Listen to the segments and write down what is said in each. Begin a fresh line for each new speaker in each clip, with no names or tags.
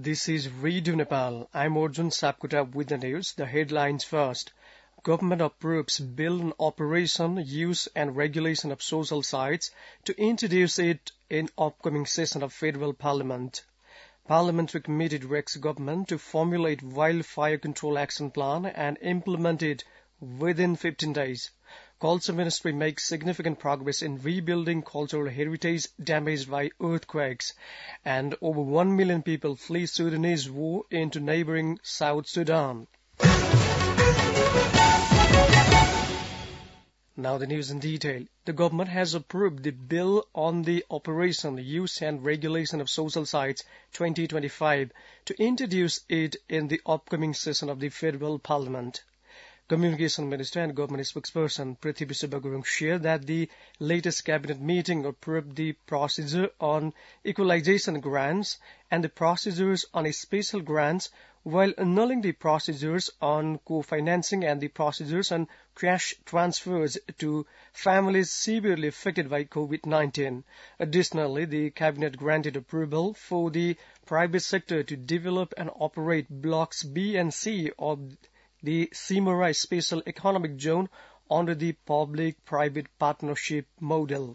this is Radio Nepal. I'm Arjun Sapkota with the news. The headlines first. Government approves bill on operation, use and regulation of social sites to introduce it in upcoming session of Federal Parliament. Parliamentary committee directs government to formulate wildfire control action plan and implement it within 15 days. Culture Ministry makes significant progress in rebuilding cultural heritage damaged by earthquakes, and over 1 million people flee Sudanese war into neighboring South Sudan. Now the news in detail. The government has approved the Bill on the Operation, Use and Regulation of Social Sites 2025 to introduce it in the upcoming session of the Federal Parliament. Communication Minister and Government Spokesperson Prithvi Subagurung shared that the latest cabinet meeting approved the procedure on equalization grants and the procedures on special grants, while annulling the procedures on co-financing and the procedures on cash transfers to families severely affected by COVID-19. Additionally, the cabinet granted approval for the private sector to develop and operate blocks B and C of the Simora Special Economic Zone under the public-private partnership model.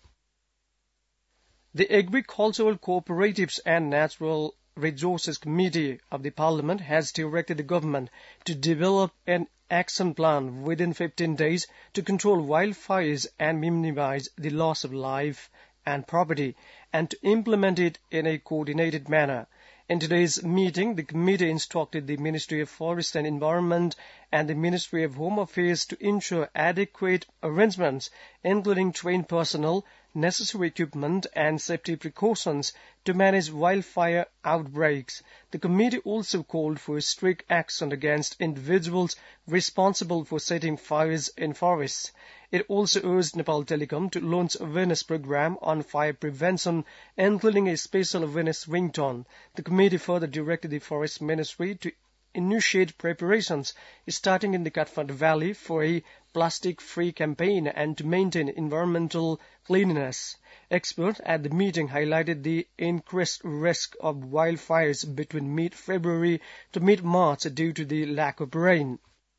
The Agricultural Cooperatives and Natural Resources Committee of the Parliament has directed the government to develop an action plan within 15 days to control wildfires and minimize the loss of life and property, and to implement it in a coordinated manner. In today's meeting, the committee instructed the Ministry of Forest and Environment and the Ministry of Home Affairs to ensure adequate arrangements, including trained personnel, necessary equipment, and safety precautions to manage wildfire outbreaks. The committee also called for strict action against individuals responsible for setting fires in forests. It also urged Nepal Telecom to launch a awareness program on fire prevention, including a special awareness ringtone. The committee further directed the Forest Ministry to initiate preparations starting in the Kathmandu Valley for a plastic-free campaign and to maintain environmental cleanliness. Experts at the meeting highlighted the increased risk of wildfires between mid-February to mid-March due to the lack of rain.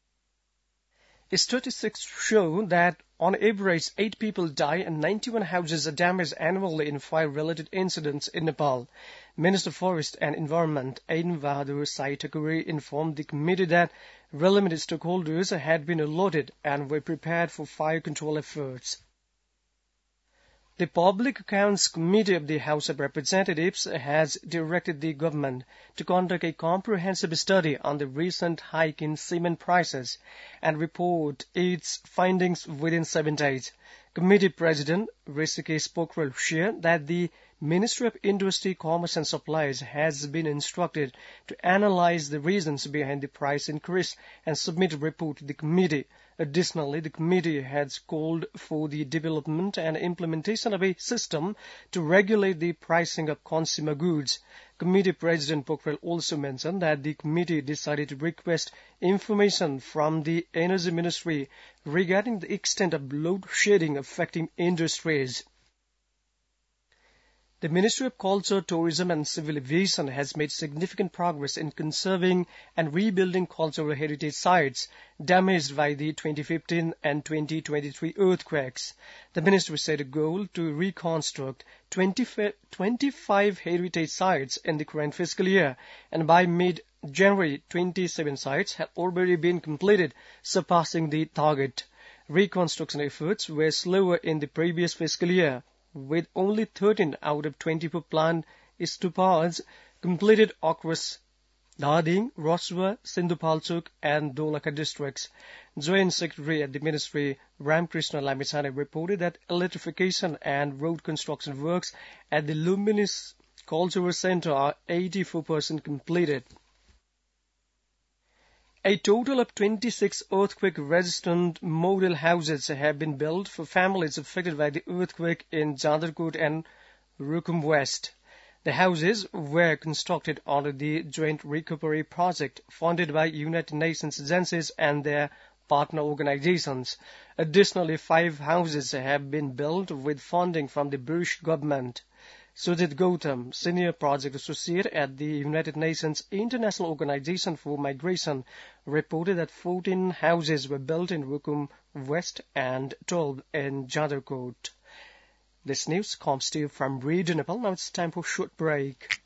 Statistics show that on average 8 people die and 91 houses are damaged annually in fire-related incidents in Nepal. Minister of Forest and Environment Aiden Bahadur Sai Thakuri informed the committee that relevant stakeholders had been alerted and were prepared for fire control efforts. The Public Accounts Committee of the House of Representatives has directed the government to conduct a comprehensive study on the recent hike in cement prices and report its findings within 7 days. Committee President Rishikesh Pokhrel shared that the Ministry of Industry, Commerce and Supplies has been instructed to analyze the reasons behind the price increase and submit a report to the committee. Additionally, the committee has called for the development and implementation of a system to regulate the pricing of consumer goods. Committee President Pokhrel also mentioned that the committee decided to request information from the Energy Ministry regarding the extent of load shedding affecting industries. The Ministry of Culture, Tourism and Civil Aviation has made significant progress in conserving and rebuilding cultural heritage sites damaged by the 2015 and 2023 earthquakes. The ministry set a goal to reconstruct 25 heritage sites in the current fiscal year, and by mid-January, 27 sites have already been completed, surpassing the target. Reconstruction efforts were slower in the previous fiscal year, with only 13 out of 24 planned stupas completed across Dhading, Roswa, Sindhupalchok, and Dolakha districts. Joint Secretary at the Ministry, Ramkrishna Lamisane, reported that electrification and road construction works at the Luminous Cultural Center are 84% completed. A total of 26 earthquake-resistant model houses have been built for families affected by the earthquake in Jandarkot and Rukum West. The houses were constructed under the Joint Recovery Project funded by United Nations agencies and their partner organizations. Additionally, 5 houses have been built with funding from the British government. Sujit Gautam, Senior Project Associate at the United Nations International Organization for Migration, reported that 14 houses were built in Rukum West and 12 in Jadarkot. This news comes to you from Radio Nepal. Now it's time for a short break.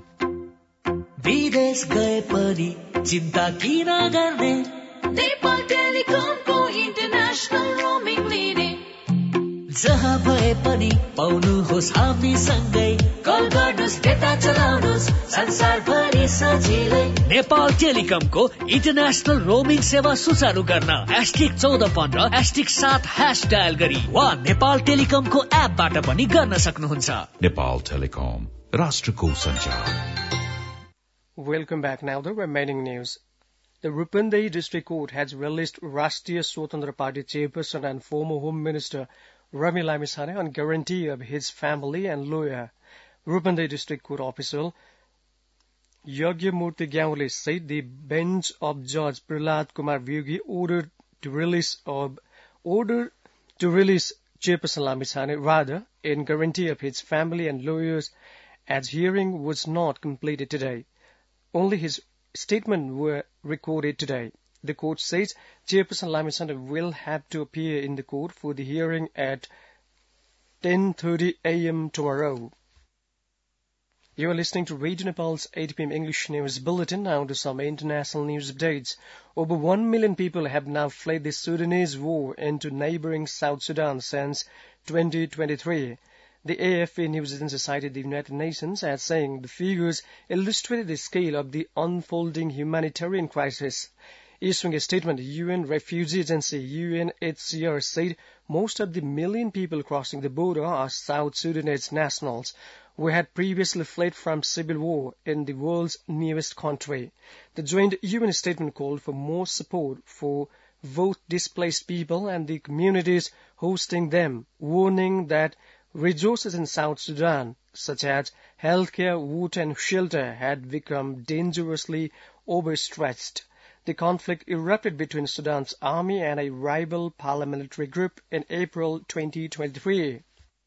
विदेश गए पनि चिन्ता किन गर्ने Nepal टेलिकमको international roaming लिने जहाँ भए पनि पाउनुहोस् हामी सँगै कल गर्नुहोस् डेटा चलाउनुहोस् संसारभरि सजिलै नेपाल टेलिकमको इन्टरनेशनल रोमिङ सेवा सुचारू गर्न *1415 *7# डायल गरी वा नेपाल टेलिकमको एपबाट पनि गर्न सक्नुहुन्छ.
नेपाल टेलिकम, राष्ट्रको सञ्चार.
Welcome back. Now the remaining news. The Rupandei District Court has released Rashtriya Swatantra Party chairperson and former Home Minister Rami Lamisane on guarantee of his family and lawyer. Rupandei District Court official Yagyamurti Gyaule said the bench of Judge Prahlad Kumar Vyugi ordered to release chairperson Lamisane rather in guarantee of his family and lawyers, as hearing was not completed today. Only his statement were recorded today. The court says Chairperson Lamisane will have to appear in the court for the hearing at 10:30 a.m. tomorrow. You are listening to Radio Nepal's 8 p.m. English News Bulletin. Now to some international news updates. Over 1 million people have now fled the Sudanese war into neighboring South Sudan since 2023. The AFP news agency cited the United Nations as saying the figures illustrated the scale of the unfolding humanitarian crisis. Issuing a statement, UN Refugee Agency UNHCR said most of the million people crossing the border are South Sudanese nationals who had previously fled from civil war in the world's newest country. The joint UN statement called for more support for both displaced people and the communities hosting them, warning that resources in South Sudan, such as healthcare, water and shelter, had become dangerously overstretched. The conflict erupted between Sudan's army and a rival paramilitary group in April 2023.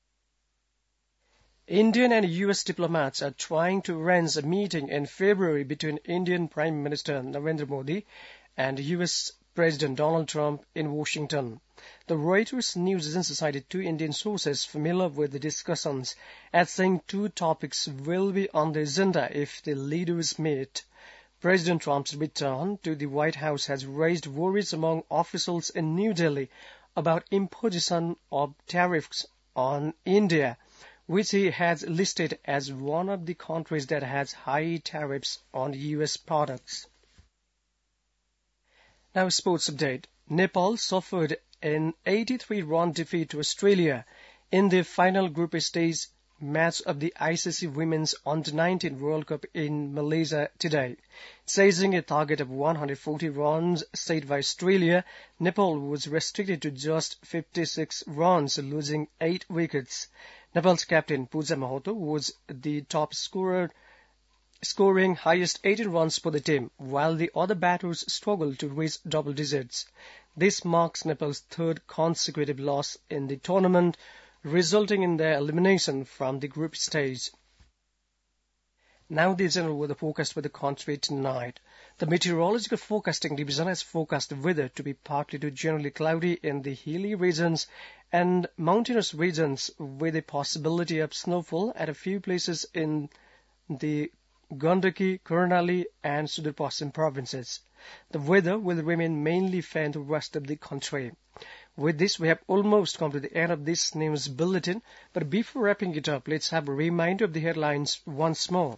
Indian and U.S. diplomats are trying to arrange a meeting in February between Indian Prime Minister Narendra Modi and U.S. President Donald Trump in Washington. The Reuters news agency cited 2 Indian sources familiar with the discussions as saying 2 topics will be on the agenda if the leaders meet. President Trump's return to the White House has raised worries among officials in New Delhi about imposition of tariffs on India, which he has listed as one of the countries that has high tariffs on U.S. products. Now, a sports update. Nepal suffered an 83-run defeat to Australia in the final group stage match of the ICC Women's Under-19 World Cup in Malaysia today. Chasing a target of 140 runs set by Australia, Nepal was restricted to just 56 runs, losing 8 wickets. Nepal's captain Pooja Mahato was the top scorer, scoring highest 18 runs for the team, while the other batters struggled to reach double digits. This marks Nepal's 3rd consecutive loss in the tournament, resulting in their elimination from the group stage. Now the general weather forecast for the country tonight. The Meteorological Forecasting Division has forecast the weather to be partly to generally cloudy in the hilly regions and mountainous regions, with a possibility of snowfall at a few places in the Gandaki, Karnali and Sudar Paschim provinces. The weather will remain mainly fair in the rest of the country. With this, we have almost come to the end of this news bulletin, but before wrapping it up, let's have a reminder of the headlines once more.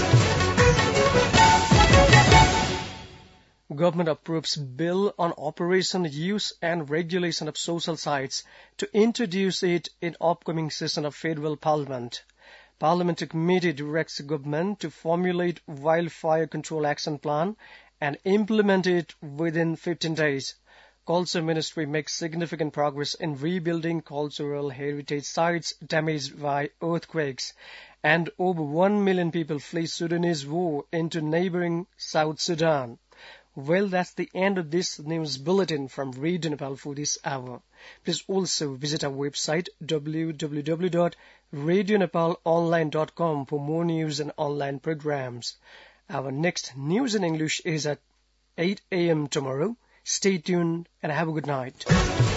Government approves bill on operation, use and regulation of social sites to introduce it in upcoming session of Federal Parliament. Parliamentary Committee directs the government to formulate wildfire control action plan and implement it within 15 days. Culture Ministry makes significant progress in rebuilding cultural heritage sites damaged by earthquakes, and over 1 million people flee Sudanese war into neighboring South Sudan. Well, that's the end of this news bulletin from Radio Nepal for this hour. Please also visit our website www.radionepalonline.com for more news and online programs. Our next news in English is at 8 a.m. tomorrow. Stay tuned and have a good night.